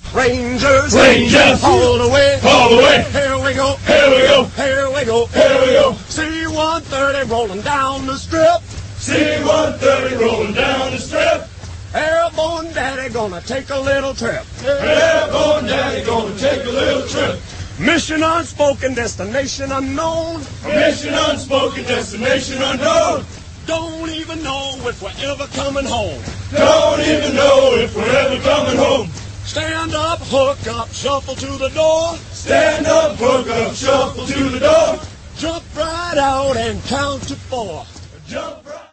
Rangers, Rangers, all the way, all the way. Here we go, Here we go, here we go, here we go. C-130 rolling down the strip. C-130 rolling down the strip. Airborne Daddy gonna take a little trip. Airborne Daddy gonna take a little trip. Mission unspoken, destination unknown. Mission unspoken, destination unknown. Don't even know if we're ever coming home. Don't even know if we're ever coming home. Stand up, hook up, shuffle to the door. Stand up, hook up, shuffle to the door. Jump right out and count to 4. Jump